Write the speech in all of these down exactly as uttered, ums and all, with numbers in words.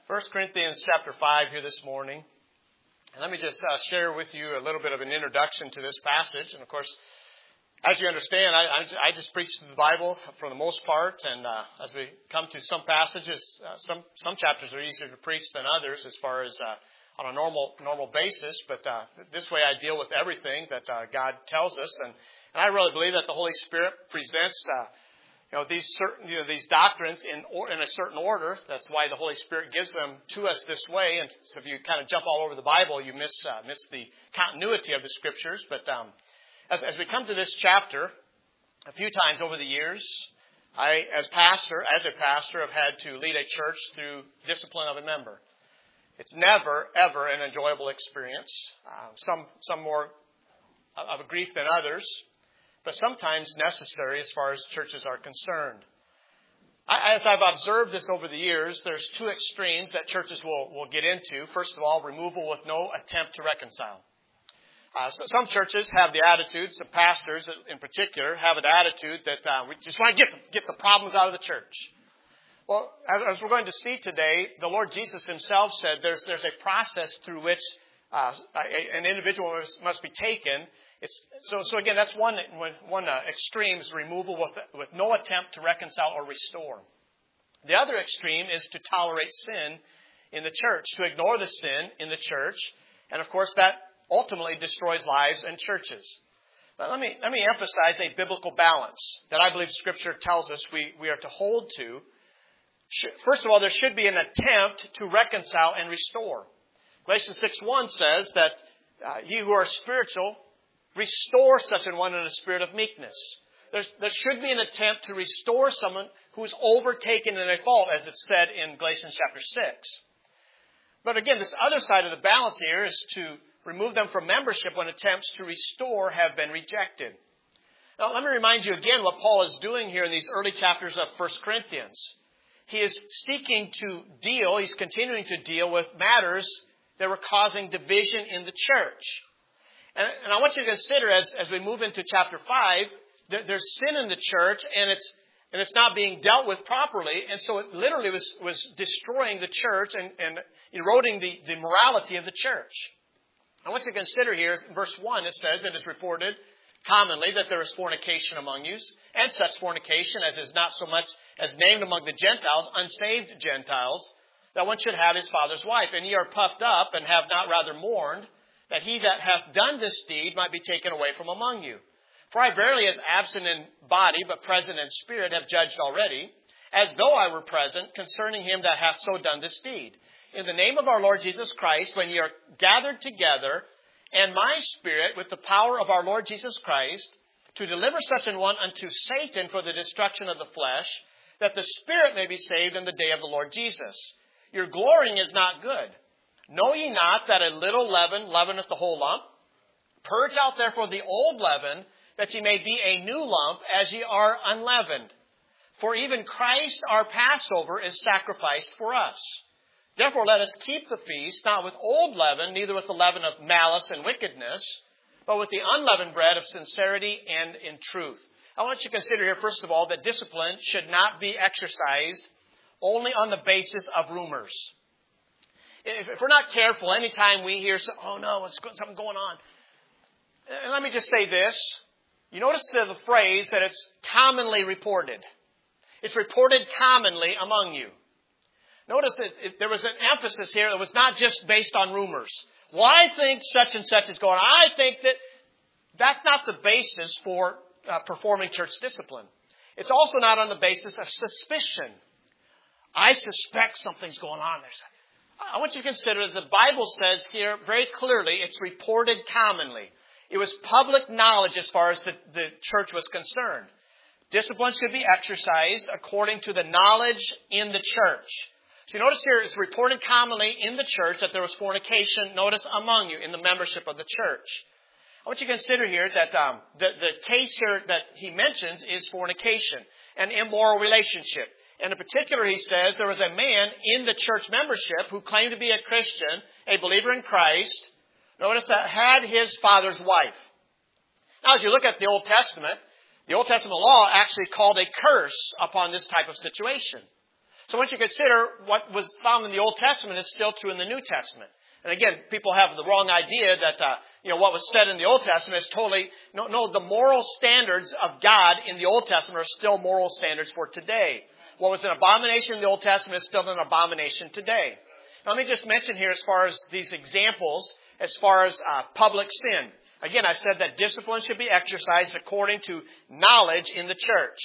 First Corinthians chapter five here this morning. And let me just uh, share with you a little bit of an introduction to this passage. And of course, as you understand, I, I just preach the Bible for the most part. And uh, as we come to some passages, uh, some some chapters are easier to preach than others as far as uh, on a normal normal basis. But uh, this way I deal with everything that uh, God tells us. And, and I really believe that the Holy Spirit presents uh, You know, these certain, you know, these doctrines in or, in a certain order. That's why the Holy Spirit gives them to us this way. And so if you kind of jump all over the Bible, you miss uh, miss the continuity of the Scriptures. But um, as, as we come to this chapter, a few times over the years, I, as pastor, as a pastor, have had to lead a church through discipline of a member. It's never, ever an enjoyable experience. Uh, some some more of a grief than others, but sometimes necessary as far as churches are concerned. As I've observed this over the years, there's two extremes that churches will, will get into. First of all, removal with no attempt to reconcile. Uh, so some churches have the attitude, some pastors in particular, have an attitude that uh, we just want to get the, get the problems out of the church. Well, as, as we're going to see today, the Lord Jesus himself said there's, there's a process through which uh, a, an individual must, must be taken. It's, so, so again, that's one one uh, extreme is removal with, with no attempt to reconcile or restore. The other extreme is to tolerate sin in the church, to ignore the sin in the church, and of course that ultimately destroys lives and churches. But let me let me emphasize a biblical balance that I believe Scripture tells us we, we are to hold to. First of all, there should be an attempt to reconcile and restore. Galatians six one says that uh, ye who are spiritual, restore such an one in a spirit of meekness. There's, there should be an attempt to restore someone who is overtaken in a fault, as it's said in Galatians chapter six. But again, this other side of the balance here is to remove them from membership when attempts to restore have been rejected. Now, let me remind you again what Paul is doing here in these early chapters of First Corinthians. He is seeking to deal, he's continuing to deal with matters that were causing division in the church. And, and I want you to consider as, as we move into chapter five, that there's sin in the church and it's and it's not being dealt with properly. And so it literally was, was destroying the church and, and eroding the, the morality of the church. I want you to consider here, in verse one, it says, it is reported commonly that there is fornication among you, and such fornication as is not so much as named among the Gentiles, unsaved Gentiles, that one should have his father's wife. And ye are puffed up and have not rather mourned, that he that hath done this deed might be taken away from among you. For I verily, as absent in body, but present in spirit, have judged already, as though I were present, concerning him that hath so done this deed. In the name of our Lord Jesus Christ, when ye are gathered together, and my spirit, with the power of our Lord Jesus Christ, to deliver such an one unto Satan for the destruction of the flesh, that the spirit may be saved in the day of the Lord Jesus. Your glorying is not good. Know ye not that a little leaven leaveneth the whole lump? Purge out therefore the old leaven, that ye may be a new lump, as ye are unleavened. For even Christ our Passover is sacrificed for us. Therefore let us keep the feast, not with old leaven, neither with the leaven of malice and wickedness, but with the unleavened bread of sincerity and in truth. I want you to consider here, first of all, that discipline should not be exercised only on the basis of rumors. If, if we're not careful, anytime we hear, oh no, what's something going on. And let me just say this. You notice the, the phrase that it's commonly reported. It's reported commonly among you. Notice that it, there was an emphasis here that was not just based on rumors. Well, I think such and such is going on. I think that that's not the basis for uh, performing church discipline. It's also not on the basis of suspicion. I suspect something's going on there. I want you to consider that the Bible says here very clearly it's reported commonly. It was public knowledge as far as the, the church was concerned. Discipline should be exercised according to the knowledge in the church. So you notice here it's reported commonly in the church that there was fornication, notice, among you in the membership of the church. I want you to consider here that um, the, the case here that he mentions is fornication, an immoral relationship. And in particular, he says there was a man in the church membership who claimed to be a Christian, a believer in Christ, notice that had his father's wife. Now, as you look at the Old Testament, the Old Testament law actually called a curse upon this type of situation. So once you consider what was found in the Old Testament is still true in the New Testament. And again, people have the wrong idea that, uh, you know, what was said in the Old Testament is totally, no, no, the moral standards of God in the Old Testament are still moral standards for today. What was an abomination in the Old Testament is still an abomination today. Now, let me just mention here as far as these examples, as far as uh, public sin. Again, I said that discipline should be exercised according to knowledge in the church.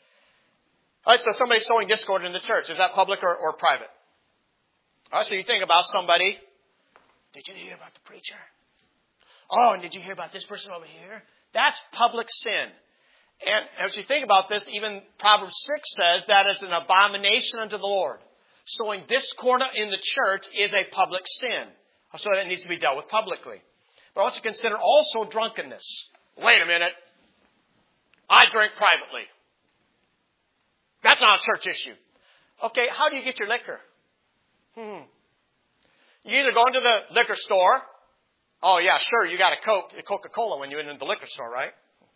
All right, so somebody's sowing discord in the church. Is that public or, or private? All right, so you think about somebody. Did you hear about the preacher? Oh, and did you hear about this person over here? That's public sin. And as you think about this, even Proverbs six says that is an abomination unto the Lord. Sowing discord in the church is a public sin. So that needs to be dealt with publicly. But I want you to consider also drunkenness. Wait a minute. I drink privately. That's not a church issue. Okay, how do you get your liquor? Hmm. You either go into the liquor store. Oh, yeah, sure, you got a Coke, a Coca-Cola when you're in the liquor store, right?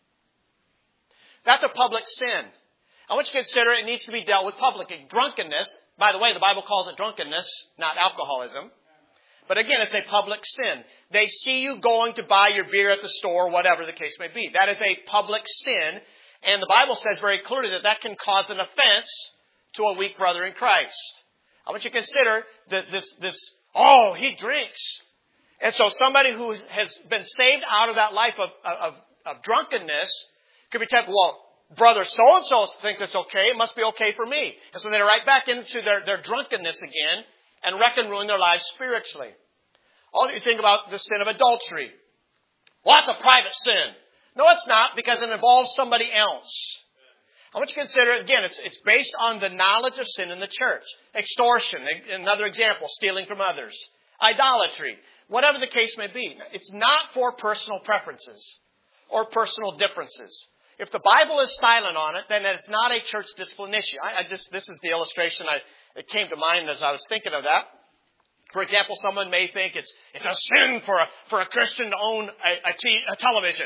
That's a public sin. I want you to consider it needs to be dealt with publicly. Drunkenness, by the way, the Bible calls it drunkenness, not alcoholism. But again, it's a public sin. They see you going to buy your beer at the store, whatever the case may be. That is a public sin. And the Bible says very clearly that that can cause an offense to a weak brother in Christ. I want you to consider that this, this, oh, he drinks. And so somebody who has been saved out of that life of, of, of drunkenness could be tempted, well, brother so-and-so thinks it's okay, it must be okay for me. And so they're right back into their, their drunkenness again and reckon ruin their lives spiritually. Also, you think about the sin of adultery. Well, that's a private sin. No, it's not, because it involves somebody else. I want you to consider, again, it's, it's based on the knowledge of sin in the church. Extortion, another example, stealing from others. Idolatry, whatever the case may be. It's not for personal preferences or personal differences. If the Bible is silent on it, then it's not a church discipline issue. I, I just, this is the illustration I, it came to mind as I was thinking of that. For example, someone may think it's, it's a sin for a, for a Christian to own a, a, t, a television.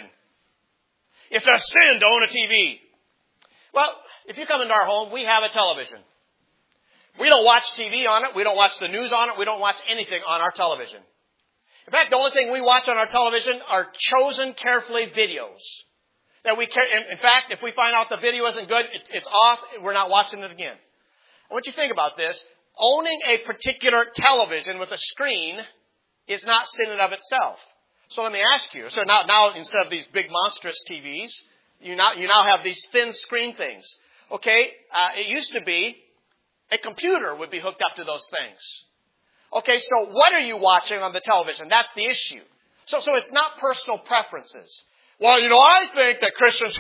It's a sin to own a T V. Well, if you come into our home, we have a television. We don't watch T V on it. We don't watch the news on it. We don't watch anything on our television. In fact, the only thing we watch on our television are chosen carefully videos. That we, in fact, if we find out the video isn't good, it's off. We're not watching it again. I want you to think about this. Owning a particular television with a screen is not sin in of itself. So let me ask you. So now, now instead of these big monstrous T Vs, you now you now have these thin screen things. Okay, uh, it used to be a computer would be hooked up to those things. Okay, so what are you watching on the television? That's the issue. So, so it's not personal preferences. Well, you know, I think that Christians...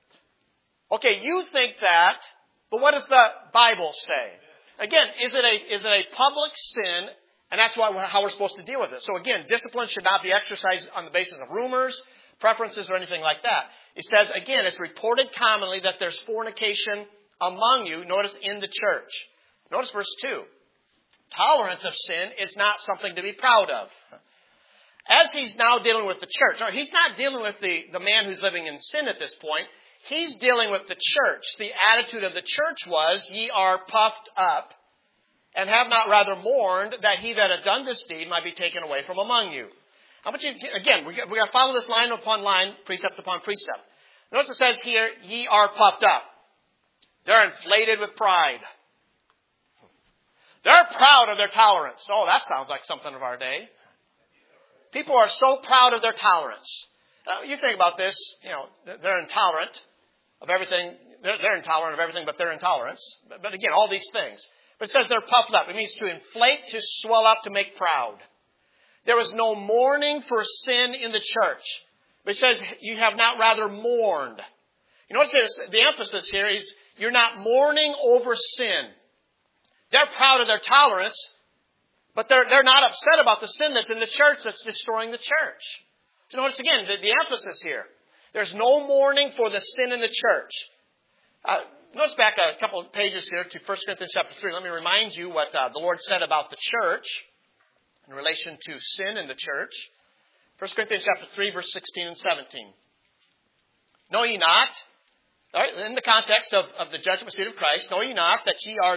Okay, you think that, but what does the Bible say? Again, is it a is it a public sin? And that's why how we're supposed to deal with it. So again, discipline should not be exercised on the basis of rumors, preferences, or anything like that. It says, again, it's reported commonly that there's fornication among you. Notice in the church. Notice verse two. Tolerance of sin is not something to be proud of. As he's now dealing with the church, or he's not dealing with the, the man who's living in sin at this point. He's dealing with the church. The attitude of the church was, ye are puffed up, and have not rather mourned that he that had done this deed might be taken away from among you. How about you, again, we got, we got to follow this line upon line, precept upon precept. Notice it says here, ye are puffed up. They're inflated with pride. They're proud of their tolerance. Oh, that sounds like something of our day. People are so proud of their tolerance. Uh, you think about this, you know, they're intolerant of everything. They're, they're intolerant of everything but their intolerance. But, but again, all these things. But it says they're puffed up. It means to inflate, to swell up, to make proud. There was no mourning for sin in the church. But it says you have not rather mourned. You notice the emphasis here is you're not mourning over sin. They're proud of their tolerance, but they're, they're not upset about the sin that's in the church that's destroying the church. So notice again the, the emphasis here. There's no mourning for the sin in the church. Uh, notice back a couple of pages here to First Corinthians chapter three. Let me remind you what uh, the Lord said about the church in relation to sin in the church. First Corinthians chapter three, verse sixteen and seventeen. Know ye not, right, in the context of, of the judgment seat of Christ, know ye not that ye are the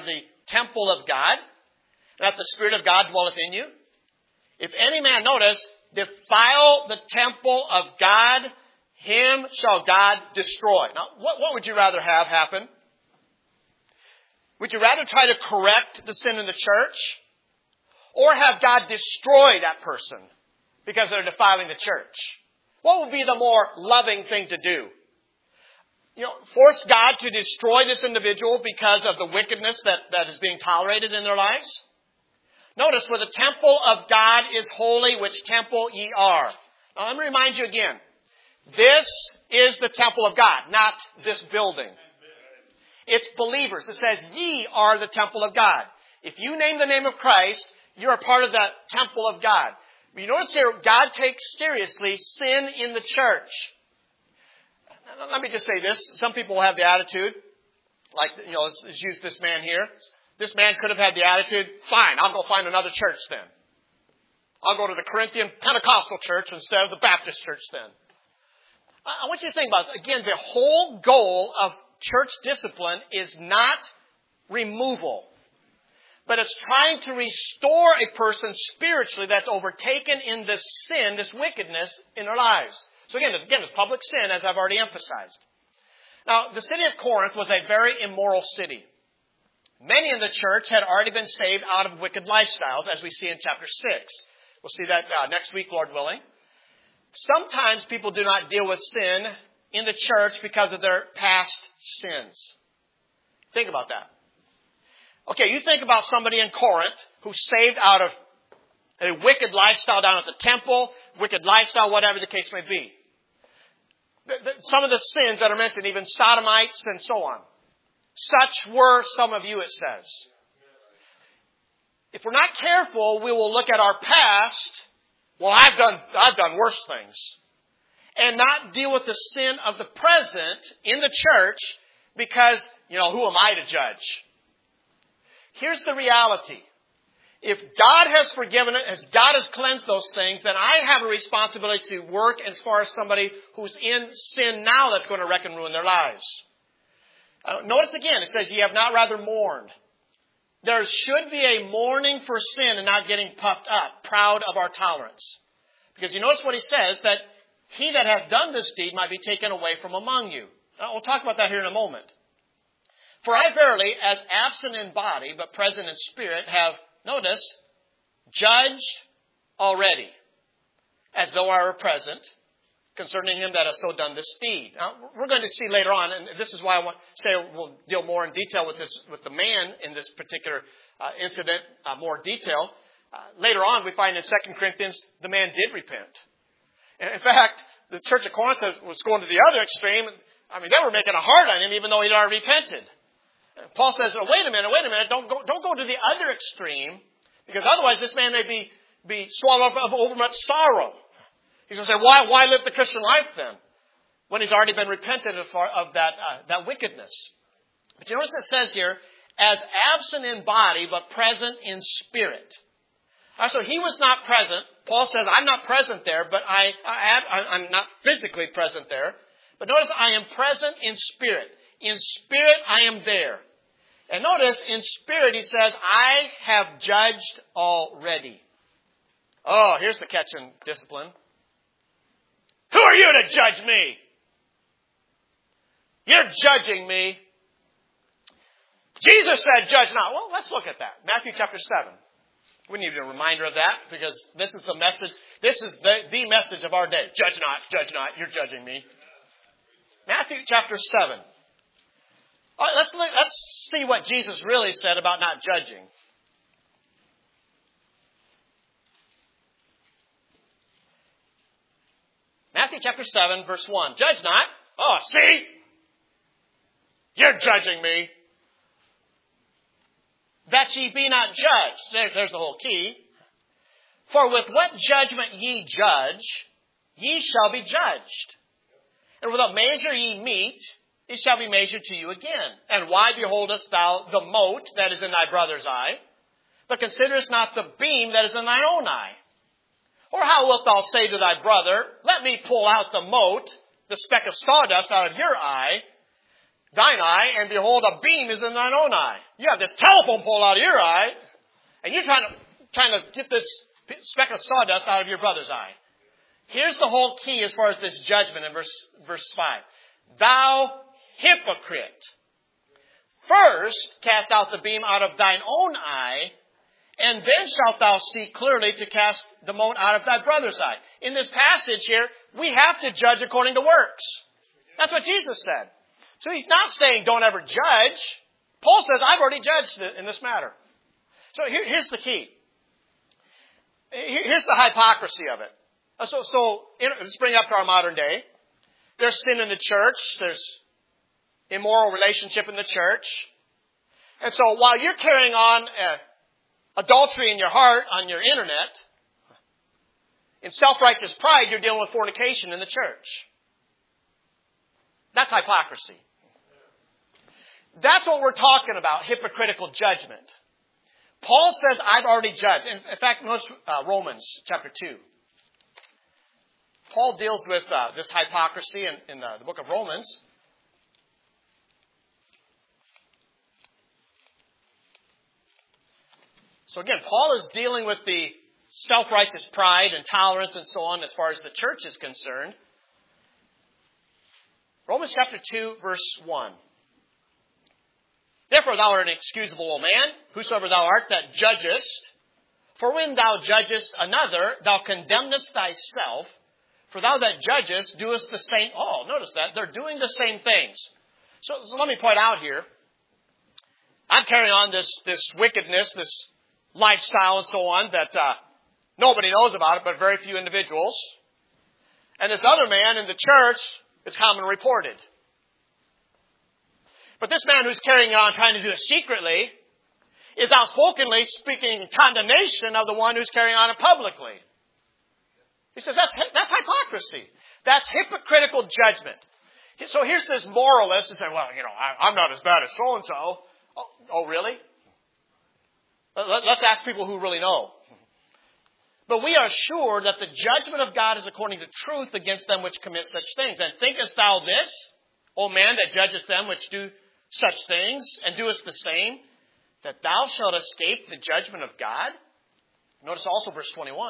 temple of God, that the Spirit of God dwelleth in you. If any man, notice, defile the temple of God, him shall God destroy. Now, what, what would you rather have happen? Would you rather try to correct the sin in the church, or have God destroy that person because they're defiling the church? What would be the more loving thing to do? You know, force God to destroy this individual because of the wickedness that, that is being tolerated in their lives? Notice, for the temple of God is holy, which temple ye are. Now, let me remind you again. This is the temple of God, not this building. It's believers. It says, ye are the temple of God. If you name the name of Christ, you're a part of that temple of God. But you notice here, God takes seriously sin in the church. Let me just say this. Some people have the attitude, like, you know, let's, let's use this man here. This man could have had the attitude, fine, I'll go find another church then. I'll go to the Corinthian Pentecostal church instead of the Baptist church then. I want you to think about it. Again, the whole goal of church discipline is not removal, but it's trying to restore a person spiritually that's overtaken in this sin, this wickedness in their lives. So again, again, it's public sin, as I've already emphasized. Now, the city of Corinth was a very immoral city. Many in the church had already been saved out of wicked lifestyles, as we see in chapter six. We'll see that uh, next week, Lord willing. Sometimes people do not deal with sin in the church because of their past sins. Think about that. Okay, you think about somebody in Corinth who's saved out of a wicked lifestyle down at the temple, wicked lifestyle, whatever the case may be. The, the, some of the sins that are mentioned, even sodomites and so on. Such were some of you, it says. If we're not careful, we will look at our past. Well, I've done, I've done worse things. And not deal with the sin of the present in the church because, you know, who am I to judge? Here's the reality. If God has forgiven it, as God has cleansed those things, then I have a responsibility to work as far as somebody who's in sin now that's going to wreck and ruin their lives. Uh, notice again, it says, ye have not rather mourned. There should be a mourning for sin and not getting puffed up, proud of our tolerance. Because you notice what he says, that he that hath done this deed might be taken away from among you. Now, we'll talk about that here in a moment. For I verily, as absent in body, but present in spirit, have, notice, judged already, as though I were present, concerning him that has so done this deed. Now, we're going to see later on, and this is why I want to say we'll deal more in detail with this, with the man in this particular uh, incident, uh, more detail. Uh, later on, we find in Second Corinthians, the man did repent. And in fact, the church of Corinth was going to the other extreme. I mean, they were making a hard on him, even though he'd already repented. And Paul says, oh, wait a minute, wait a minute, don't go, don't go to the other extreme, because otherwise this man may be, be swallowed up of overmuch sorrow. He's going to say, why, why live the Christian life then? When he's already been repentant of, of that, uh, that wickedness. But you notice it says here, as absent in body, but present in spirit. Right, so he was not present. Paul says, I'm not present there, but I, I, I'm not physically present there. But notice, I am present in spirit. In spirit, I am there. And notice, in spirit, he says, I have judged already. Oh, here's the catch in discipline. Who are you to judge me? You're judging me. Jesus said, judge not. Well, let's look at that. Matthew chapter seven. We need a reminder of that because this is the message. This is the, the message of our day. Judge not, judge not. You're judging me. Matthew chapter seven. All right, let's, let's see what Jesus really said about not judging. Matthew chapter seven, verse one. Judge not. Oh, see? You're judging me. That ye be not judged. There, there's the whole key. For with what judgment ye judge, ye shall be judged. And with what measure ye meet, it shall be measured to you again. And why beholdest thou the mote that is in thy brother's eye, but considerest not the beam that is in thine own eye? Or how wilt thou say to thy brother, let me pull out the mote, the speck of sawdust out of your eye, thine eye, and behold, a beam is in thine own eye. You have this telephone pole out of your eye, and you're trying to, trying to get this speck of sawdust out of your brother's eye. Here's the whole key as far as this judgment in verse, verse five. Thou hypocrite, first cast out the beam out of thine own eye, and then shalt thou see clearly to cast the mote out of thy brother's eye. In this passage here, we have to judge according to works. That's what Jesus said. So he's not saying don't ever judge. Paul says, I've already judged in this matter. So here, here's the key. Here's the hypocrisy of it. So, so let's bring it up to our modern day. There's sin in the church. There's immoral relationship in the church. And so while you're carrying on uh, adultery in your heart on your internet, in self-righteous pride, you're dealing with fornication in the church. That's hypocrisy. That's what we're talking about, hypocritical judgment. Paul says, I've already judged. In, in fact, notice uh, Romans chapter two. Paul deals with uh, this hypocrisy in, in the, the book of Romans. So again, Paul is dealing with the self-righteous pride and tolerance and so on as far as the church is concerned. Romans chapter two, verse one. Therefore thou art an excusable, O man, whosoever thou art that judgest. For when thou judgest another, thou condemnest thyself. For thou that judgest doest the same. Oh, notice that. They're doing the same things. So, so let me point out here. I'm carrying on this, this wickedness, this lifestyle and so on that uh, nobody knows about it, but very few individuals. And this other man in the church is commonly reported. But this man who's carrying on trying to do it secretly is outspokenly speaking condemnation of the one who's carrying on it publicly. He says that's, that's hypocrisy. That's hypocritical judgment. So here's this moralist and saying, well, you know, I, I'm not as bad as so-and-so. Oh, oh, really? Let's ask people who really know. But we are sure that the judgment of God is according to truth against them which commit such things. And thinkest thou this, O man, that judgest them which do such things, and doest the same, that thou shalt escape the judgment of God? Notice also verse twenty-one.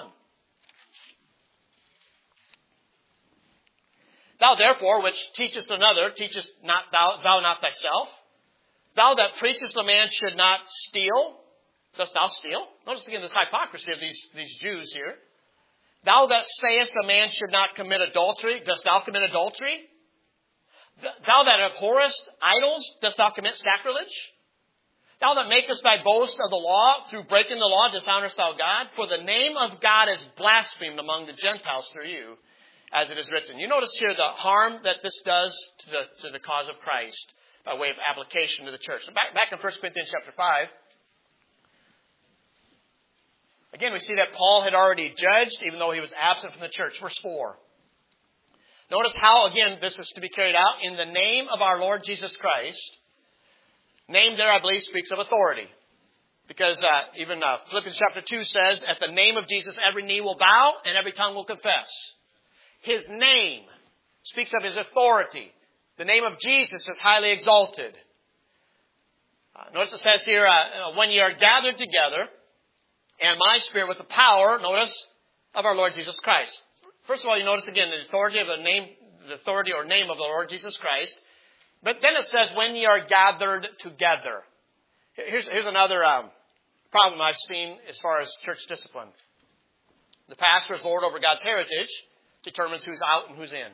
Thou therefore, which teachest another, teachest not thou, thou not thyself. Thou that preachest a man should not steal, dost thou steal? Notice again this hypocrisy of these, these Jews here. Thou that sayest a man should not commit adultery, dost thou commit adultery? Thou that abhorrest idols, dost thou commit sacrilege? Thou that makest thy boast of the law, through breaking the law, dishonorest thou God? For the name of God is blasphemed among the Gentiles through you, as it is written. You notice here the harm that this does to the, to the cause of Christ by way of application to the church. So back, back in First Corinthians chapter five, again we see that Paul had already judged, even though he was absent from the church. Verse four. Notice how, again, this is to be carried out in the name of our Lord Jesus Christ. Name there, I believe, speaks of authority. Because uh, even uh, Philippians chapter two says, at the name of Jesus, every knee will bow and every tongue will confess. His name speaks of his authority. The name of Jesus is highly exalted. Uh, notice it says here, uh, when ye are gathered together, and my spirit with the power, notice, of our Lord Jesus Christ. First of all, you notice again the authority of the name, the authority or name of the Lord Jesus Christ. But then it says, when ye are gathered together. Here's, here's another um, problem I've seen as far as church discipline. The pastor is Lord over God's heritage, determines who's out and who's in.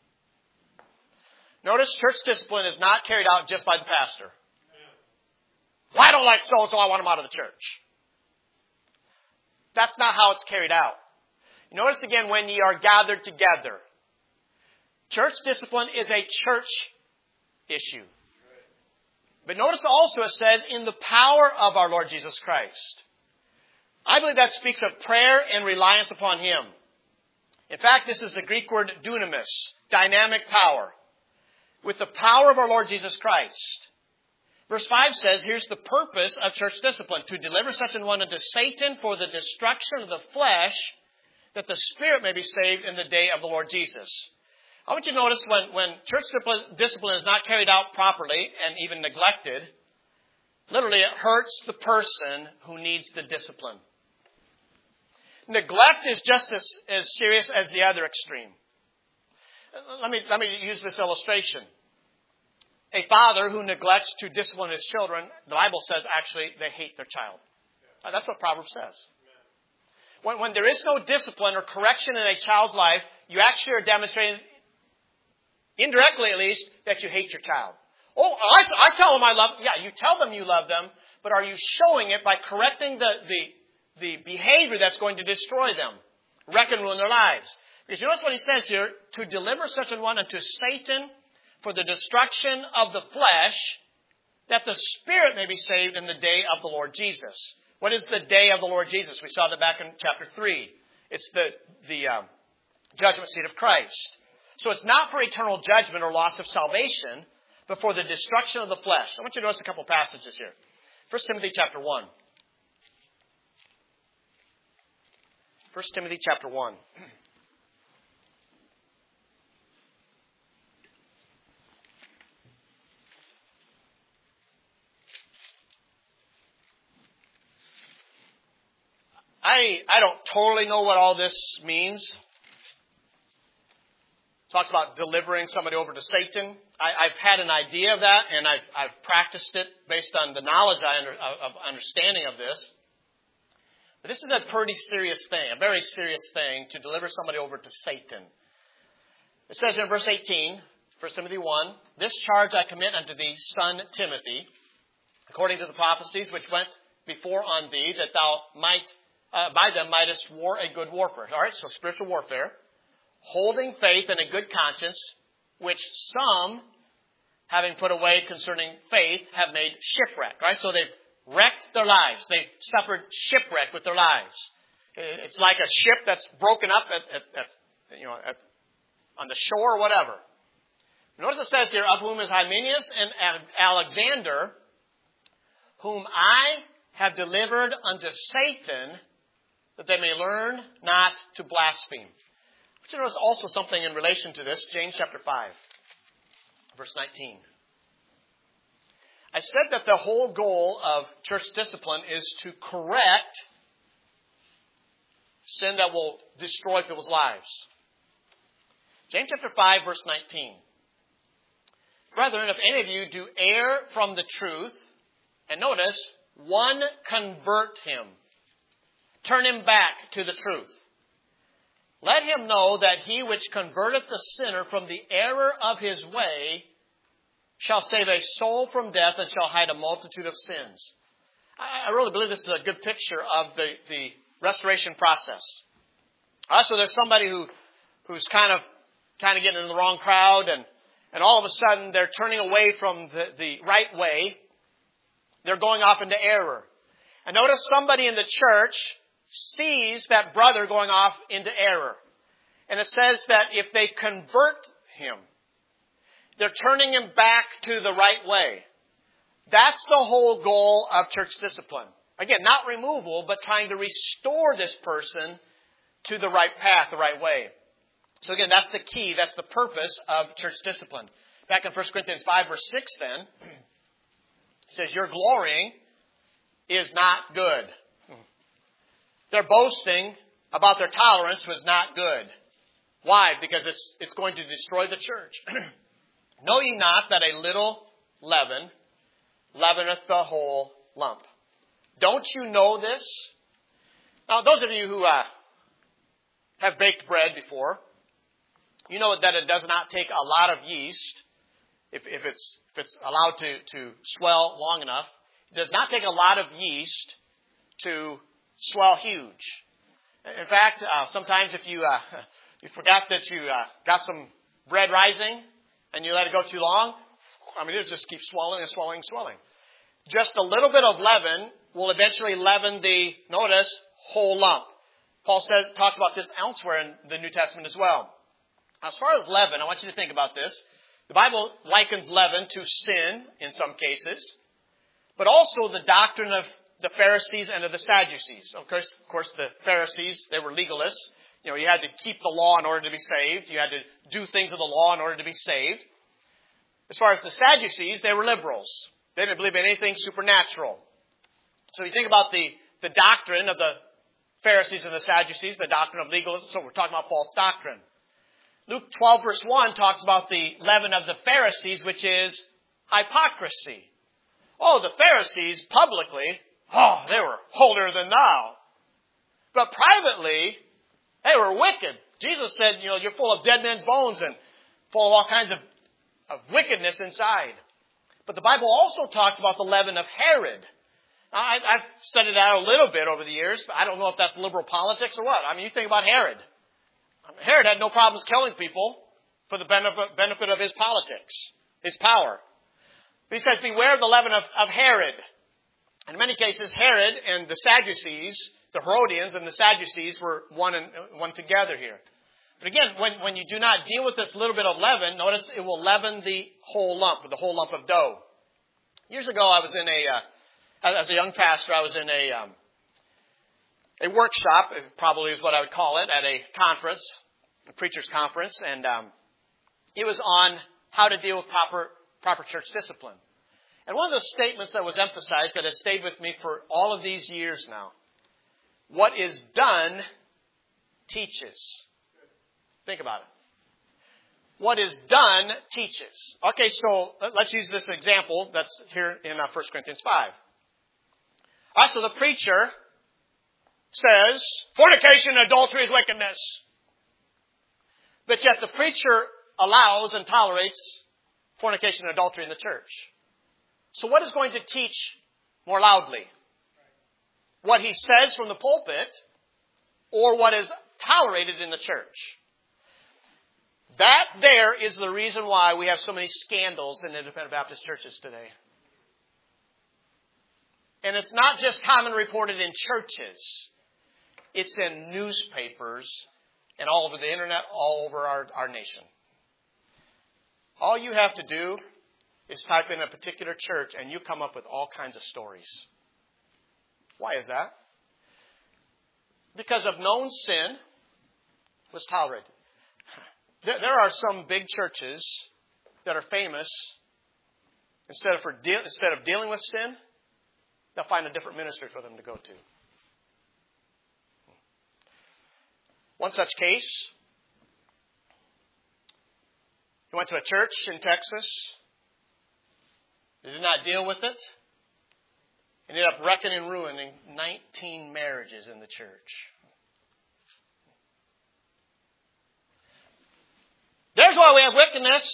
Notice church discipline is not carried out just by the pastor. Well, I don't like so-and-so, I want him out of the church. That's not how it's carried out. Notice again, when ye are gathered together. Church discipline is a church issue. But notice also it says, in the power of our Lord Jesus Christ. I believe that speaks of prayer and reliance upon Him. In fact, this is the Greek word dunamis, dynamic power. With the power of our Lord Jesus Christ. Verse five says, here's the purpose of church discipline, to deliver such an one unto Satan for the destruction of the flesh, that the spirit may be saved in the day of the Lord Jesus. I want you to notice when, when church discipline is not carried out properly and even neglected, literally it hurts the person who needs the discipline. Neglect is just as, as serious as the other extreme. Let me, let me use this illustration. A father who neglects to discipline his children, the Bible says actually they hate their child. That's what Proverbs says. When, when there is no discipline or correction in a child's life, you actually are demonstrating, indirectly at least, that you hate your child. Oh, I, I tell them I love them. Yeah, you tell them you love them, but are you showing it by correcting the, the, the behavior that's going to destroy them, wreck and ruin their lives? Because you notice what he says here, to deliver such an one unto Satan for the destruction of the flesh, that the spirit may be saved in the day of the Lord Jesus. What is the day of the Lord Jesus? We saw that back in chapter three. It's the, the uh, judgment seat of Christ. So it's not for eternal judgment or loss of salvation, but for the destruction of the flesh. I want you to notice a couple passages here. First Timothy chapter one. First Timothy chapter one. I, I don't totally know what all this means. It talks about delivering somebody over to Satan. I, I've had an idea of that, and I've, I've practiced it based on the knowledge I under, of understanding of this. But this is a pretty serious thing, a very serious thing, to deliver somebody over to Satan. It says in verse eighteen, First Timothy one, "This charge I commit unto thee, son Timothy, according to the prophecies which went before on thee, that thou might Uh, by them mightest war a good warfare." All right, so spiritual warfare. "Holding faith and a good conscience, which some, having put away concerning faith, have made shipwreck." Right, so they've wrecked their lives. They've suffered shipwreck with their lives. It's like a ship that's broken up at, at, at you know, at, on the shore or whatever. Notice it says here, "Of whom is Hymenaeus and Alexander, whom I have delivered unto Satan, that they may learn not to blaspheme." But you notice also something in relation to this. James chapter five, verse nineteen. I said that the whole goal of church discipline is to correct sin that will destroy people's lives. James chapter five, verse nineteen. "Brethren, if any of you do err from the truth," and notice, "one convert him, turn him back to the truth. Let him know that he which converteth the sinner from the error of his way shall save a soul from death and shall hide a multitude of sins." I really believe this is a good picture of the, the restoration process. Also, there's somebody who who's kind of kind of getting in the wrong crowd, and, and all of a sudden they're turning away from the, the right way. They're going off into error. And notice somebody in the church sees that brother going off into error. And it says that if they convert him, they're turning him back to the right way. That's the whole goal of church discipline. Again, not removal, but trying to restore this person to the right path, the right way. So again, that's the key. That's the purpose of church discipline. Back in First Corinthians five, verse six then, it says, "Your glorying is not good." Their boasting about their tolerance was not good. Why? Because it's, it's going to destroy the church. "Know ye not that a little leaven leaveneth the whole lump?" Don't you know this? Now, those of you who uh, have baked bread before, you know that it does not take a lot of yeast, if, if, it's, if it's allowed to, to swell long enough. It does not take a lot of yeast to swell huge. In fact, uh, sometimes if you uh, you forgot that you uh, got some bread rising and you let it go too long, I mean, it just keeps swelling and swelling and swelling. Just a little bit of leaven will eventually leaven the, notice, whole lump. Paul says, talks about this elsewhere in the New Testament as well. As far as leaven, I want you to think about this. The Bible likens leaven to sin in some cases, but also the doctrine of the Pharisees and of the Sadducees. Of course, of course, the Pharisees, they were legalists. You know, you had to keep the law in order to be saved. You had to do things of the law in order to be saved. As far as the Sadducees, they were liberals. They didn't believe in anything supernatural. So you think about the, the doctrine of the Pharisees and the Sadducees, the doctrine of legalism. So we're talking about false doctrine. Luke twelve verse one talks about the leaven of the Pharisees, which is hypocrisy. Oh, the Pharisees publicly, oh, they were holier than thou. But privately, they were wicked. Jesus said, you know, you're full of dead men's bones and full of all kinds of, of wickedness inside. But the Bible also talks about the leaven of Herod. Now, I, I've studied that a little bit over the years, but I don't know if that's liberal politics or what. I mean, you think about Herod. I mean, Herod had no problems killing people for the benefit, benefit of his politics, his power. But he says, beware of the leaven of, of Herod. In many cases, Herod and the Sadducees, the Herodians and the Sadducees were one and one together here. But again, when, when you do not deal with this little bit of leaven, notice it will leaven the whole lump, the whole lump of dough. Years ago, I was in a, uh, as a young pastor, I was in a, um, a workshop, probably is what I would call it, at a conference, a preacher's conference, and um, it was on how to deal with proper, proper church discipline. And one of the statements that was emphasized that has stayed with me for all of these years now, what is done teaches. Think about it. What is done teaches. Okay, so let's use this example that's here in uh, First Corinthians five. All right, so the preacher says, fornication and adultery is wickedness. But yet the preacher allows and tolerates fornication and adultery in the church. So what is going to teach more loudly? What he says from the pulpit or what is tolerated in the church? That there is the reason why we have so many scandals in independent Baptist churches today. And it's not just common reported in churches. It's in newspapers and all over the internet, all over our, our nation. All you have to do is type in a particular church and you come up with all kinds of stories. Why is that? Because of known sin was tolerated. There, there are some big churches that are famous. Instead of, for de- instead of dealing with sin, they'll find a different ministry for them to go to. One such case, he went to a church in Texas. They did not deal with it. Ended up wrecking and ruining nineteen marriages in the church. There's why we have wickedness.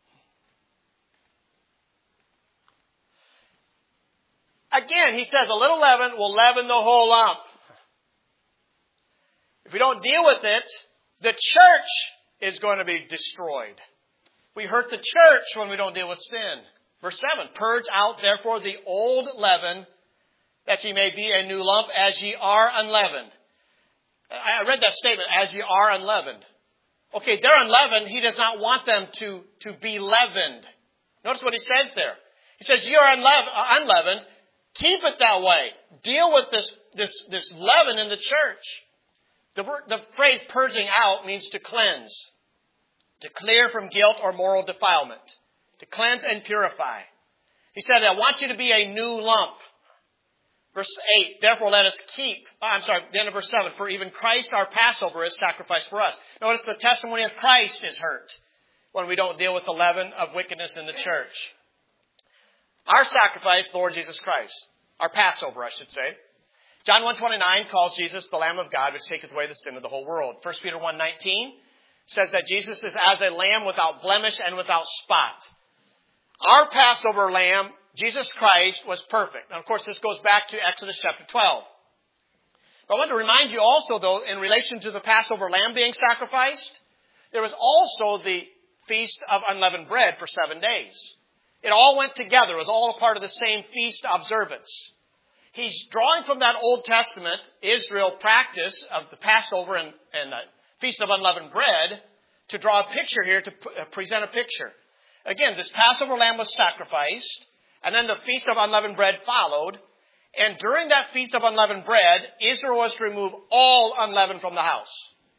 Again, he says a little leaven will leaven the whole lump. If we don't deal with it, the church is going to be destroyed. We hurt the church when we don't deal with sin. Verse seven, purge out therefore the old leaven, that ye may be a new lump, as ye are unleavened. I read that statement, as ye are unleavened. Okay, they're unleavened. He does not want them to, to be leavened. Notice what he says there. He says, you are unleavened, unleavened. Keep it that way. Deal with this, this, this leaven in the church. The, the phrase purging out means to cleanse, to clear from guilt or moral defilement, to cleanse and purify. He said, I want you to be a new lump. Verse eight, therefore let us keep, oh, I'm sorry, the end of verse seven, for even Christ our Passover is sacrificed for us. Notice the testimony of Christ is hurt when we don't deal with the leaven of wickedness in the church. Our sacrifice, the Lord Jesus Christ. Our Passover, I should say. John one twenty-nine calls Jesus the Lamb of God, which taketh away the sin of the whole world. First Peter one nineteen says that Jesus is as a lamb without blemish and without spot. Our Passover lamb, Jesus Christ, was perfect. Now, of course, this goes back to Exodus chapter twelve. But I want to remind you also, though, in relation to the Passover lamb being sacrificed, there was also the Feast of Unleavened Bread for seven days. It all went together. It was all a part of the same feast observance. He's drawing from that Old Testament Israel practice of the Passover and, and the Feast of Unleavened Bread to draw a picture here, to present a picture. Again, this Passover lamb was sacrificed, and then the Feast of Unleavened Bread followed, And during that Feast of Unleavened Bread, Israel was to remove all unleavened from the house.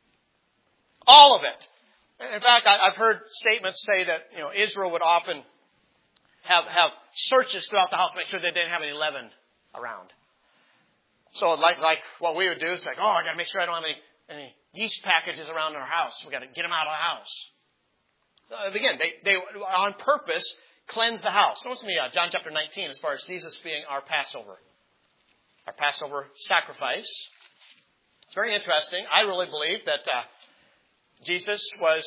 All of it. In fact, I've heard statements say that, you know, Israel would often have, have searches throughout the house to make sure they didn't have any leaven around. So like, like what we would do is like, oh, I got to make sure I don't have any, any yeast packages around our house. We got to get them out of the house. Uh, again, they, they on purpose cleanse the house. Notice me, uh, John chapter nineteen, as far as Jesus being our Passover. Our Passover sacrifice. It's very interesting. I really believe that uh, Jesus was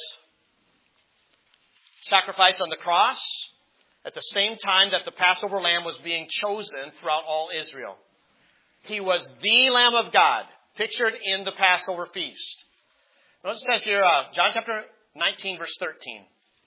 sacrificed on the cross at the same time that the Passover lamb was being chosen throughout all Israel. He was the Lamb of God, pictured in the Passover feast. Notice it says here, uh, John chapter nineteen, verse thirteen.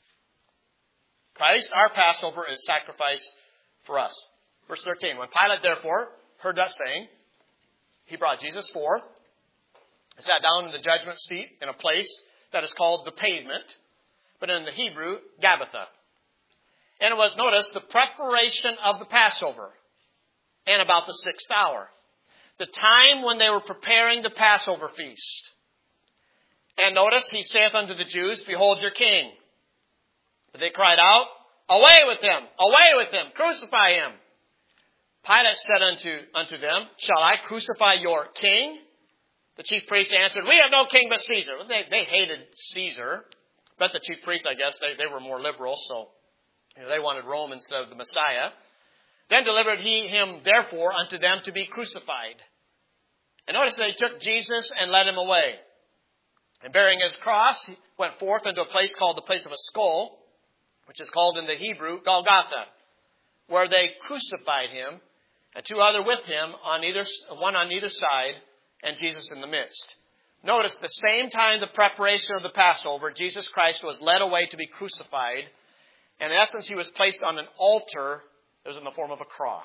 Christ, our Passover, is sacrificed for us. Verse thirteen. When Pilate, therefore, heard that saying, he brought Jesus forth and sat down in the judgment seat in a place that is called the Pavement, but in the Hebrew, Gabbatha. And it was, notice, the preparation of the Passover, and about the sixth hour. The time when they were preparing the Passover feast. And notice, he saith unto the Jews, behold your king. But they cried out, away with him, away with him, crucify him. Pilate said unto, unto them, shall I crucify your king? The chief priests answered, we have no king but Caesar. They, they hated Caesar, but the chief priests, I guess, they, they were more liberal, so you know, they wanted Rome instead of the Messiah. Then delivered he him, therefore, unto them to be crucified. And notice they took Jesus and led him away. And bearing his cross, he went forth into a place called the place of a skull, which is called in the Hebrew Golgotha, where they crucified him, and two other with him, on either one on either side, and Jesus in the midst. Notice, the same time the preparation of the Passover, Jesus Christ was led away to be crucified. And in essence, he was placed on an altar that was in the form of a cross.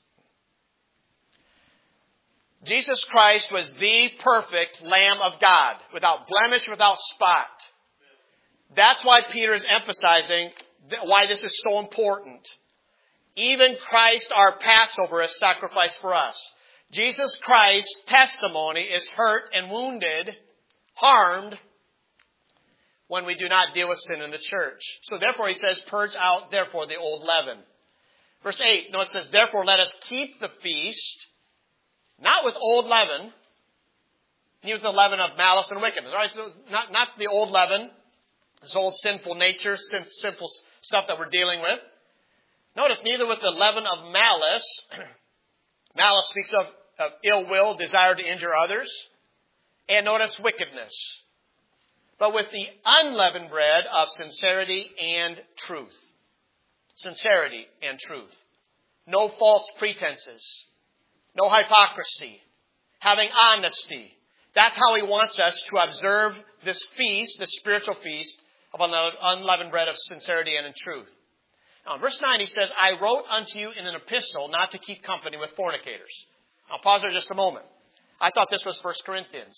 Jesus Christ was the perfect Lamb of God, without blemish, without spot. That's why Peter is emphasizing why this is so important. Even Christ, our Passover, is sacrificed for us. Jesus Christ's testimony is hurt and wounded, harmed, when we do not deal with sin in the church. So therefore, he says, purge out, therefore, the old leaven. Verse eight, no, it says, therefore, let us keep the feast, not with old leaven, neither with the leaven of malice and wickedness. All right, so not, not the old leaven, this old sinful nature, sin, sinful stuff that we're dealing with. Notice, neither with the leaven of malice. Malice speaks of, of ill will, desire to injure others. And notice wickedness. But with the unleavened bread of sincerity and truth. Sincerity and truth. No false pretenses. No hypocrisy. Having honesty. That's how he wants us to observe this feast, this spiritual feast of unleavened bread of sincerity and in truth. Now, in verse nine, he says, I wrote unto you in an epistle not to keep company with fornicators. I'll pause there just a moment. I thought this was First Corinthians.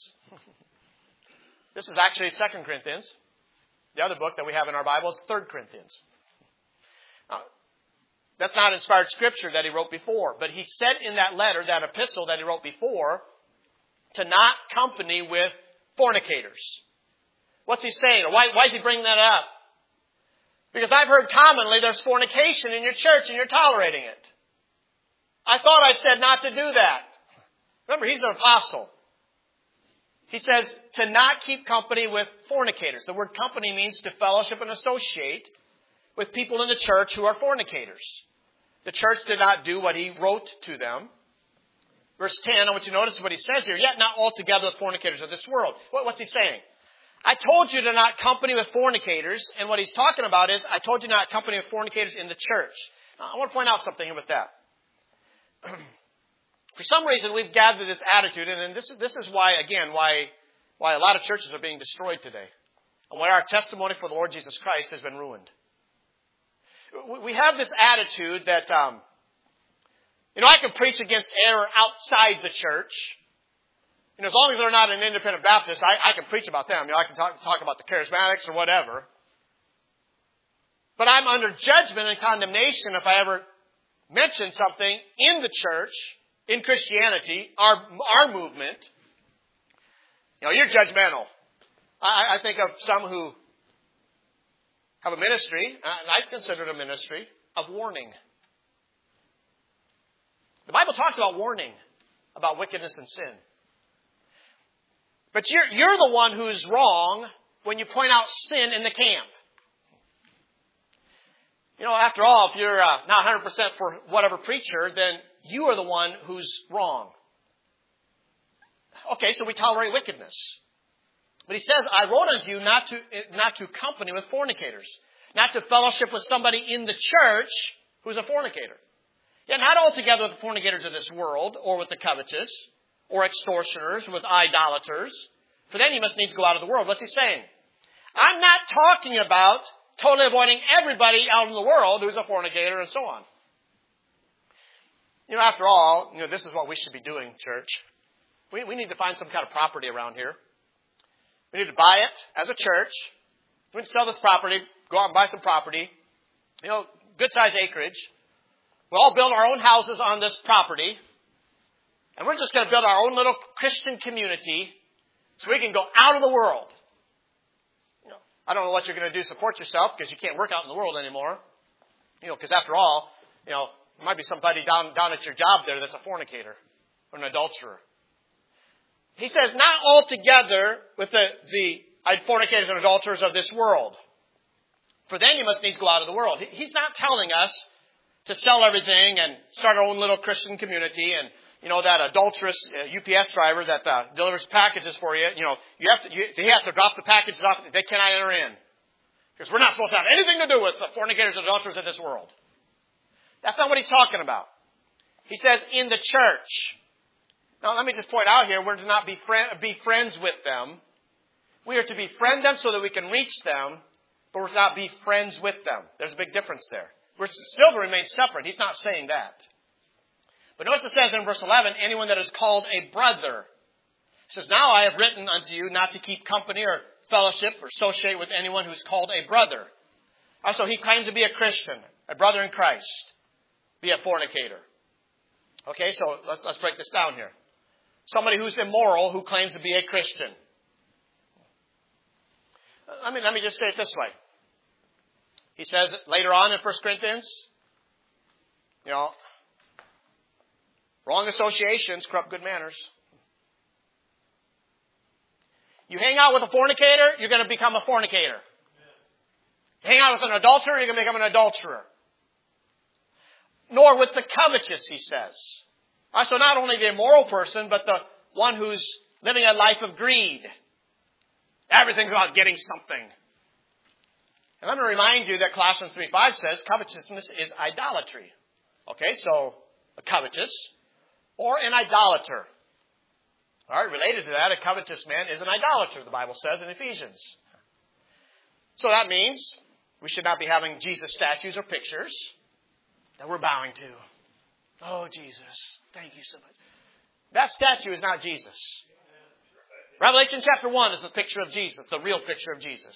This is actually Second Corinthians. The other book that we have in our Bible is Third Corinthians. Now, that's not inspired scripture that he wrote before. But he said in that letter, that epistle that he wrote before, to not company with fornicators. What's he saying? Or why, why is he bringing that up? Because I've heard commonly there's fornication in your church and you're tolerating it. I thought I said not to do that. Remember, he's an apostle. He says to not keep company with fornicators. The word company means to fellowship and associate with people in the church who are fornicators. The church did not do what he wrote to them. Verse ten, I want you to notice what he says here. Yet not altogether the fornicators of this world. What's he saying? I told you to not company with fornicators. And what he's talking about is, I told you not company with fornicators in the church. Now, I want to point out something here with that. For some reason, we've gathered this attitude, and this is, this is why, again, why, why a lot of churches are being destroyed today. And why our testimony for the Lord Jesus Christ has been ruined. We have this attitude that, um, you know, I can preach against error outside the church. You know, as long as they're not an independent Baptist, I, I can preach about them. You know, I can talk, talk about the charismatics or whatever. But I'm under judgment and condemnation if I ever mention something in the church in Christianity, our our movement, you know, you're judgmental. I, I think of some who have a ministry, and I consider it a ministry, of warning. The Bible talks about warning, about wickedness and sin. But you're, you're the one who's wrong when you point out sin in the camp. You know, after all, if you're uh, not one hundred percent for whatever preacher, then you are the one who's wrong. Okay, so we tolerate wickedness. But he says, I wrote unto you not to, not to company with fornicators, not to fellowship with somebody in the church who's a fornicator. Yeah, not altogether with the fornicators of this world, or with the covetous, or extortioners, with idolaters. For then you must needs go out of the world. What's he saying? I'm not talking about totally avoiding everybody out in the world who's a fornicator and so on. You know, after all, you know, this is what we should be doing, church. We, we need to find some kind of property around here. We need to buy it as a church. We need to sell this property, go out and buy some property. You know, good sized acreage. We'll all build our own houses on this property. And we're just going to build our own little Christian community so we can go out of the world. You know, I don't know what you're going to do to support yourself because you can't work out in the world anymore. You know, because after all, you know, there might be somebody down, down at your job there that's a fornicator or an adulterer. He says, not altogether with the, the fornicators and adulterers of this world. For then you must needs go out of the world. He's not telling us to sell everything and start our own little Christian community. And, you know, that adulterous uh, U P S driver that uh, delivers packages for you, you know, you have to, you, they have to drop the packages off. They cannot enter in. Because we're not supposed to have anything to do with the fornicators and adulterers of this world. That's not what he's talking about. He says, in the church. Now, let me just point out here, we're to not be, friend, be friends with them. We are to befriend them so that we can reach them, but we're to not be friends with them. There's a big difference there. We're still to remain separate. He's not saying that. But notice it says in verse eleven, anyone that is called a brother. It says, now I have written unto you not to keep company or fellowship or associate with anyone who is called a brother. Also, he claims to be a Christian, a brother in Christ, be a fornicator. Okay, so let's, let's break this down here. Somebody who's immoral who claims to be a Christian. Let me, let me just say it this way. He says later on in First Corinthians, you know, wrong associations corrupt good manners. You hang out with a fornicator, you're going to become a fornicator. You hang out with an adulterer, you're going to become an adulterer. Nor with the covetous, he says. Right, so not only the immoral person, but the one who's living a life of greed. Everything's about getting something. And let me remind you that Colossians three five says covetousness is idolatry. Okay, so a covetous or an idolater. All right, related to that, a covetous man is an idolater, the Bible says in Ephesians. So that means we should not be having Jesus statues or pictures that we're bowing to. Oh, Jesus, thank you so much. That statue is not Jesus. Revelation chapter one is the picture of Jesus, the real picture of Jesus.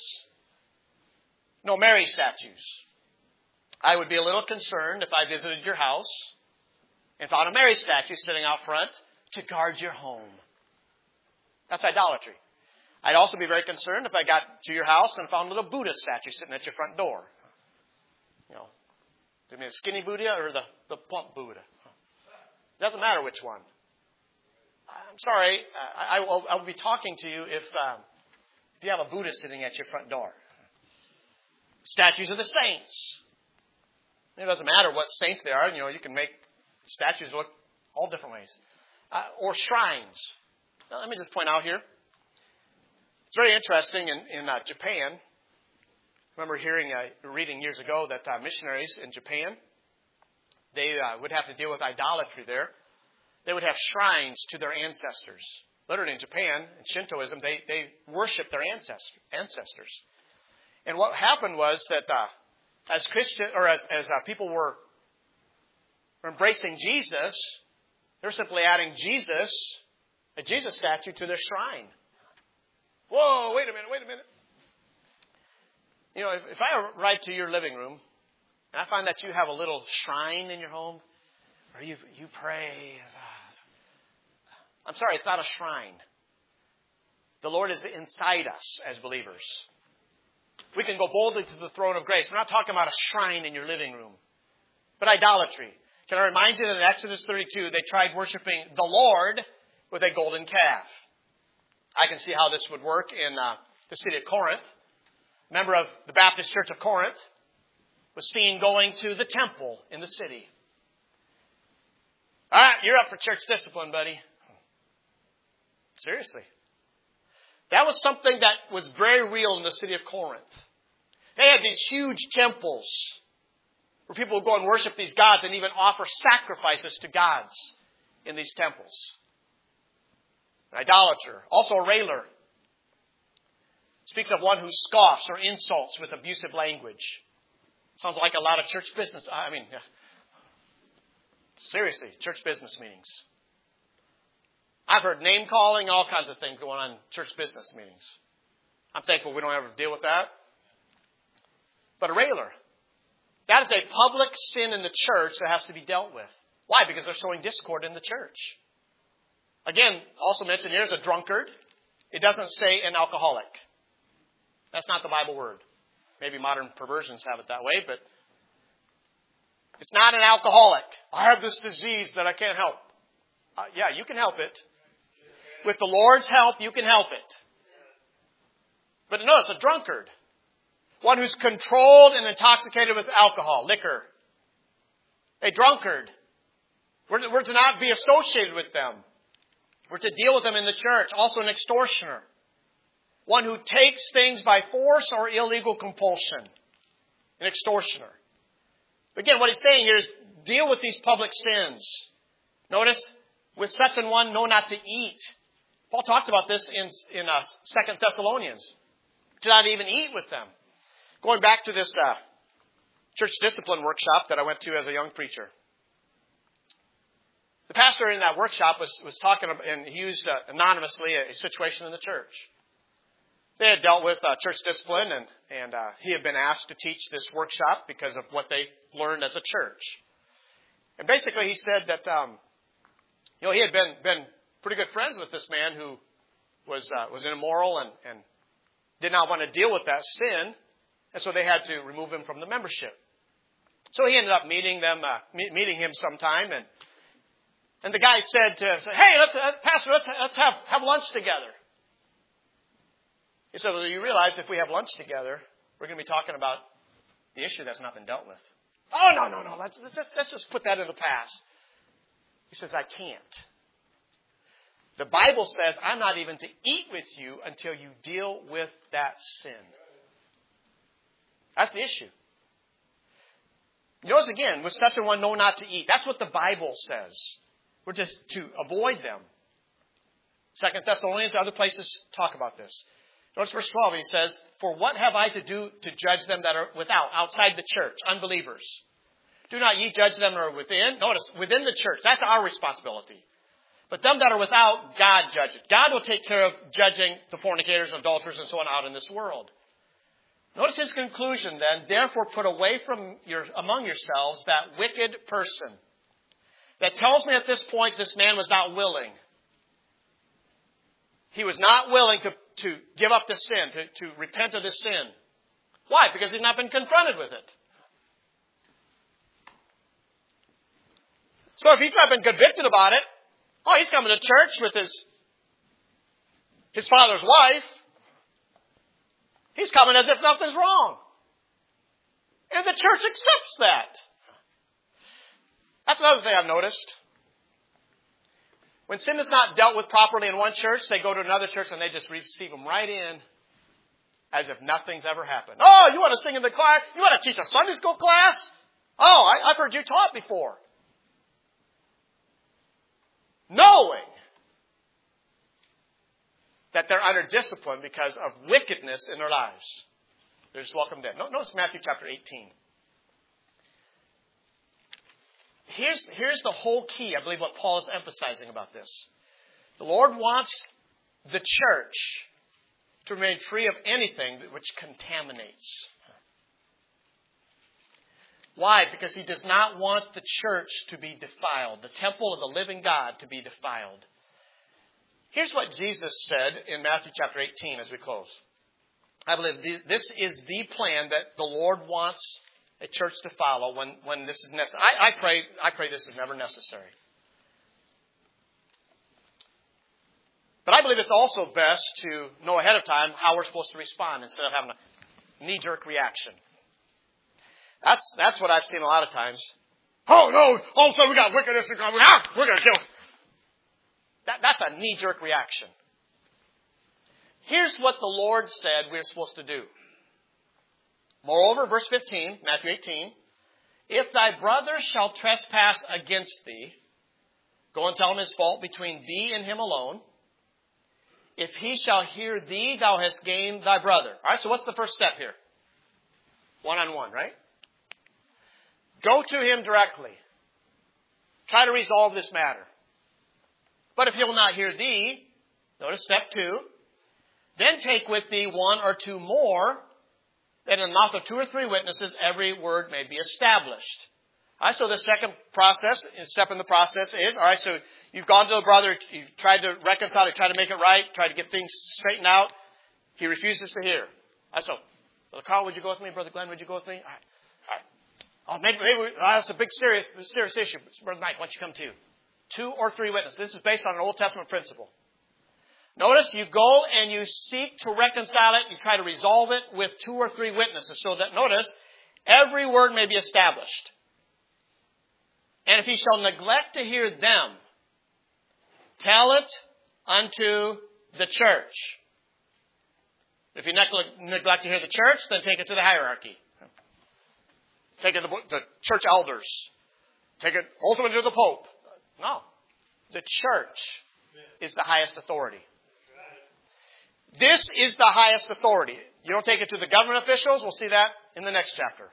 No Mary statues. I would be a little concerned if I visited your house and found a Mary statue sitting out front to guard your home. That's idolatry. I'd also be very concerned if I got to your house and found a little Buddha statue sitting at your front door. You know, do you mean a skinny Buddha or the, the plump Buddha? Doesn't matter which one. I'm sorry, I, I, will, I will be talking to you if, um, if you have a Buddha sitting at your front door. Statues of the saints. It doesn't matter what saints they are. You know, you can make statues look all different ways. Uh, or shrines. Now, let me just point out here. It's very interesting in, in uh, Japan. I remember hearing, uh, reading years ago that uh, missionaries in Japan, they uh, would have to deal with idolatry there. They would have shrines to their ancestors. Literally in Japan, in Shintoism, they, they worship their ancestor, ancestors. And what happened was that uh, as Christian or as, as uh, people were embracing Jesus, they're simply adding Jesus, a Jesus statue, to their shrine. Whoa, wait a minute, wait a minute. You know, if, if I arrive to your living room and I find that you have a little shrine in your home where you you pray, I'm sorry, it's not a shrine. The Lord is inside us as believers. We can go boldly to the throne of grace. We're not talking about a shrine in your living room. But idolatry. Can I remind you that in Exodus thirty-two, they tried worshiping the Lord with a golden calf. I can see how this would work in uh, the city of Corinth. A member of the Baptist Church of Corinth was seen going to the temple in the city. All right, you're up for church discipline, buddy. Seriously. That was something that was very real in the city of Corinth. They had these huge temples where people would go and worship these gods and even offer sacrifices to gods in these temples. An idolater, also a railer, speaks of one who scoffs or insults with abusive language. Sounds like a lot of church business. I mean, seriously, church business meetings. I've heard name calling, all kinds of things going on in church business meetings. I'm thankful we don't ever deal with that. But a railer. That is a public sin in the church that has to be dealt with. Why? Because they're sowing discord in the church. Again, also mentioned here is a drunkard. It doesn't say an alcoholic. That's not the Bible word. Maybe modern perversions have it that way, but it's not an alcoholic. I have this disease that I can't help. Uh, yeah, you can help it. With the Lord's help, you can help it. But notice, a drunkard. One who's controlled and intoxicated with alcohol, liquor. A drunkard. We're, we're to not be associated with them. We're to deal with them in the church. Also an extortioner. One who takes things by force or illegal compulsion. An extortioner. Again, what he's saying here is deal with these public sins. Notice, with such an one, know not to eat. Paul talks about this in, in uh, Second Thessalonians. To not even eat with them. Going back to this uh, church discipline workshop that I went to as a young preacher. The pastor in that workshop was, was talking, about, and he used uh, anonymously a, a situation in the church. They had dealt with uh, church discipline, and, and uh, he had been asked to teach this workshop because of what they learned as a church. And basically he said that, um, you know, he had been, been pretty good friends with this man who was, uh, was immoral and, and did not want to deal with that sin. And so they had to remove him from the membership. So he ended up meeting them, uh, meet, meeting him sometime, and and the guy said, to, "Hey, let's, uh, Pastor, let's let's have have lunch together." He said, "Well, you realize if we have lunch together, we're going to be talking about the issue that's not been dealt with." "Oh, no, no, no. Let's let's, let's just put that in the past." He says, "I can't. The Bible says I'm not even to eat with you until you deal with that sin." That's the issue. Notice again, with such a one, know not to eat. That's what the Bible says. We're just to avoid them. Second Thessalonians, other places talk about this. Notice verse twelve, he says, "For what have I to do to judge them that are without, outside the church, unbelievers? Do not ye judge them that are within." Notice, within the church. That's our responsibility. But them that are without, God judges. God will take care of judging the fornicators, adulterers, and so on out in this world. Notice his conclusion then, "Therefore put away from your among yourselves that wicked person." That tells me at this point this man was not willing. He was not willing to, to give up the sin, to, to repent of this sin. Why? Because he's not been confronted with it. So if he's not been convicted about it, oh, he's coming to church with his, his father's wife. He's coming as if nothing's wrong. And the church accepts that. That's another thing I've noticed. When sin is not dealt with properly in one church, they go to another church and they just receive them right in as if nothing's ever happened. "Oh, you want to sing in the choir? You want to teach a Sunday school class? Oh, I, I've heard you taught before." Knowing that they're under discipline because of wickedness in their lives. They're just welcomed in. Notice Matthew chapter eighteen. Here's, here's the whole key, I believe, what Paul is emphasizing about this. The Lord wants the church to remain free of anything which contaminates. Why? Because he does not want the church to be defiled, the temple of the living God to be defiled. Here's what Jesus said in Matthew chapter eighteen as we close. I believe this is the plan that the Lord wants a church to follow when, when this is necessary. I, I pray I pray this is never necessary. But I believe it's also best to know ahead of time how we're supposed to respond instead of having a knee-jerk reaction. That's that's what I've seen a lot of times. Oh, no, all of a sudden we got wickedness and God, ah, we're going to kill. That, that's a knee-jerk reaction. Here's what the Lord said we're supposed to do. Moreover, verse fifteen, Matthew eighteen, if thy brother shall trespass against thee, go and tell him his fault between thee and him alone. If he shall hear thee, thou hast gained thy brother. All right, so what's the first step here? One-on-one, right? Go to him directly. Try to resolve this matter. But if he will not hear thee, notice step two, then take with thee one or two more, that in the mouth of two or three witnesses every word may be established. All right, so the second process, step in the process is, all right, so you've gone to a brother, you've tried to reconcile, you've tried to make it right, tried to get things straightened out. He refuses to hear. All right, so, Brother Carl, would you go with me? Brother Glenn, would you go with me? All right. All right. Oh, maybe, maybe we, oh, that's a big serious, serious issue. Brother Mike, why don't you come too? Two or three witnesses. This is based on an Old Testament principle. Notice you go and you seek to reconcile it. You try to resolve it with two or three witnesses. So that, notice, every word may be established. And if he shall neglect to hear them, tell it unto the church. If you neglect to hear the church, then take it to the hierarchy. Take it to the church elders. Take it ultimately to the Pope. No. The church is the highest authority. This is the highest authority. You don't take it to the government officials. We'll see that in the next chapter.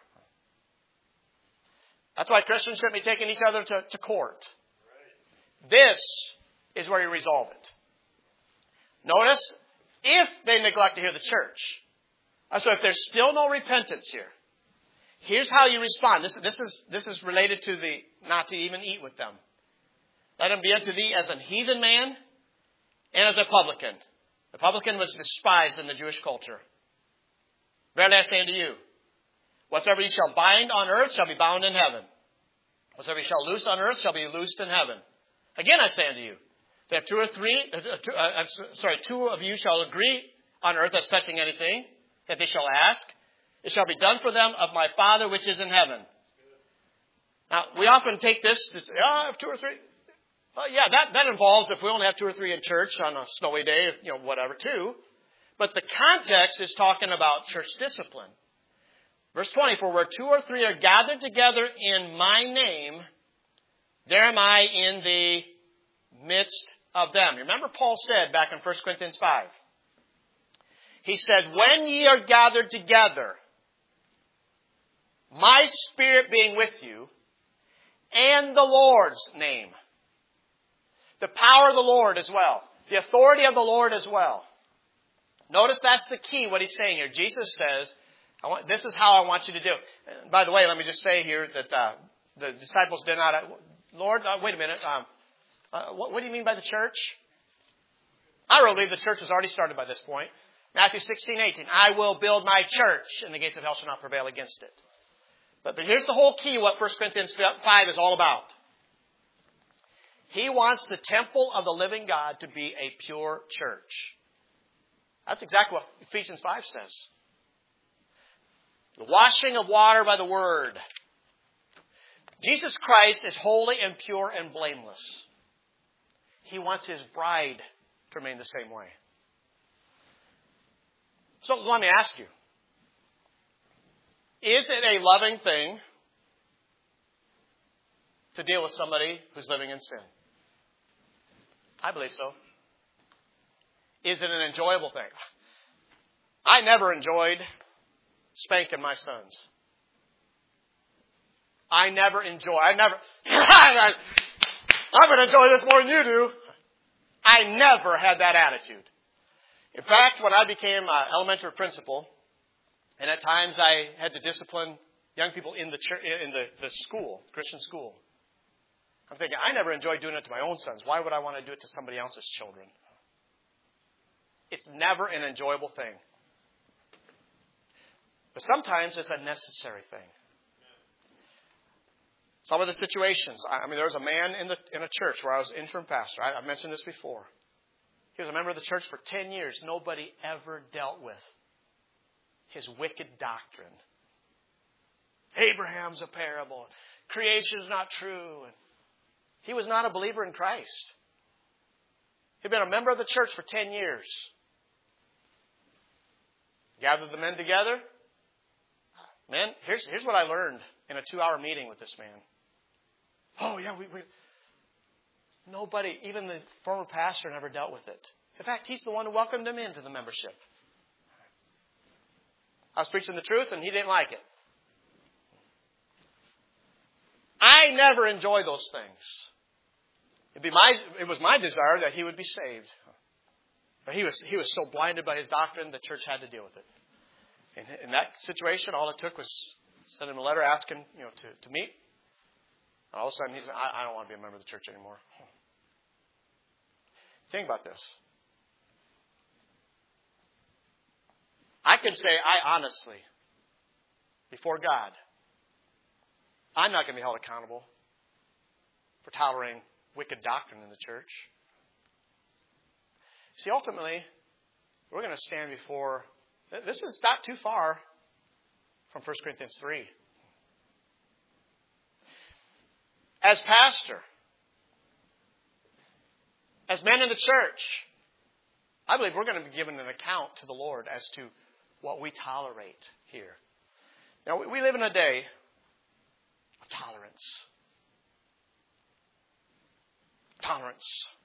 That's why Christians shouldn't be taking each other to, to court. This is where you resolve it. Notice, if they neglect to hear the church. So if there's still no repentance here, here's how you respond. This, this is this is related to the not to even eat with them. Let him be unto thee as an heathen man and as a publican. The publican was despised in the Jewish culture. Verily I say unto you, whatsoever ye shall bind on earth shall be bound in heaven. Whatsoever ye shall loose on earth shall be loosed in heaven. Again I say unto you, that two or three, uh, two, uh, sorry, two of you shall agree on earth as touching anything that they shall ask, it shall be done for them of my Father which is in heaven. Now, we often take this to say, oh, I have two or three. Well, yeah, that, that involves if we only have two or three in church on a snowy day, you know, whatever, too. But the context is talking about church discipline. Verse twenty, for where two or three are gathered together in my name, there am I in the midst of them. Remember Paul said back in First Corinthians five. He said, when ye are gathered together, my Spirit being with you, and the Lord's name. The power of the Lord as well. The authority of the Lord as well. Notice that's the key, what he's saying here. Jesus says, I want, this is how I want you to do it. And by the way, let me just say here that uh, the disciples did not... Uh, Lord, uh, wait a minute. Um, uh, what, what do you mean by the church? I really believe the church has already started by this point. Matthew sixteen, eighteen. I will build my church, and the gates of hell shall not prevail against it. But, but here's the whole key, what First Corinthians five is all about. He wants the temple of the living God to be a pure church. That's exactly what Ephesians five says. The washing of water by the Word. Jesus Christ is holy and pure and blameless. He wants His bride to remain the same way. So let me ask you. Is it a loving thing to deal with somebody who's living in sin? I believe so. Is it an enjoyable thing? I never enjoyed spanking my sons. I never enjoy. I never. I'm going to enjoy this more than you do. I never had that attitude. In fact, when I became an elementary principal, and at times I had to discipline young people in the church, in the, the school, Christian school, I'm thinking, I never enjoyed doing it to my own sons. Why would I want to do it to somebody else's children? It's never an enjoyable thing. But sometimes it's a necessary thing. Some of the situations, I mean, there was a man in the in a church where I was interim pastor. I, I've mentioned this before. He was a member of the church for ten years. Nobody ever dealt with his wicked doctrine. Abraham's a parable. Creation's not true. He was not a believer in Christ. He'd been a member of the church for ten years. Gathered the men together. Man, here's, here's what I learned in a two-hour meeting with this man. Oh, yeah, we, we... Nobody, even the former pastor, never dealt with it. In fact, he's the one who welcomed him into the membership. I was preaching the truth, and he didn't like it. I never enjoy those things. It'd be my, it was my desire that he would be saved. But he was, he was so blinded by his doctrine, the church had to deal with it. In, in that situation, all it took was send him a letter asking, you know, to, to meet. And all of a sudden, he said, I, I don't want to be a member of the church anymore. Think about this. I can say, I honestly, before God, I'm not going to be held accountable for tolerating wicked doctrine in the church. See, ultimately, we're going to stand before... This is not too far from First Corinthians three. As pastor, as men in the church, I believe we're going to be given an account to the Lord as to what we tolerate here. Now, we live in a day of tolerance. Tolerance.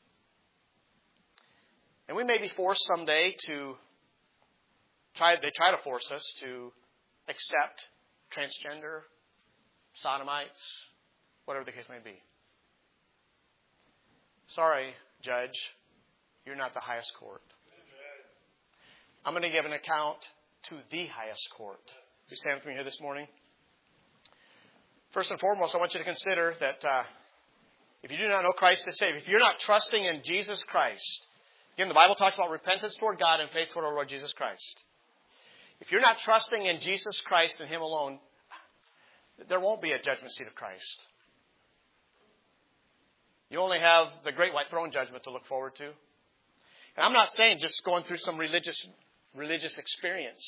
And we may be forced someday to try, they try to force us to accept transgender, sodomites, whatever the case may be. Sorry, Judge, you're not the highest court. I'm going to give an account to the highest court. You stand with me here this morning? First and foremost, I want you to consider that uh, if you do not know Christ as Savior, if you're not trusting in Jesus Christ, again, the Bible talks about repentance toward God and faith toward our Lord Jesus Christ. If you're not trusting in Jesus Christ and Him alone, there won't be a judgment seat of Christ. You only have the great white throne judgment to look forward to. And I'm not saying just going through some religious religious experience.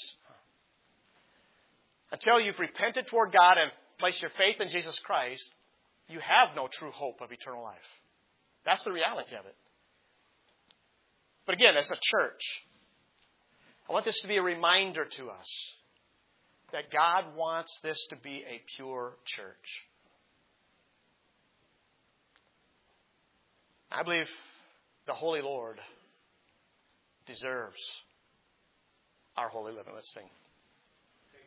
Until you've repented toward God and placed your faith in Jesus Christ, you have no true hope of eternal life. That's the reality of it. But again, as a church, I want this to be a reminder to us that God wants this to be a pure church. I believe the Holy Lord deserves our holy living. Let's sing.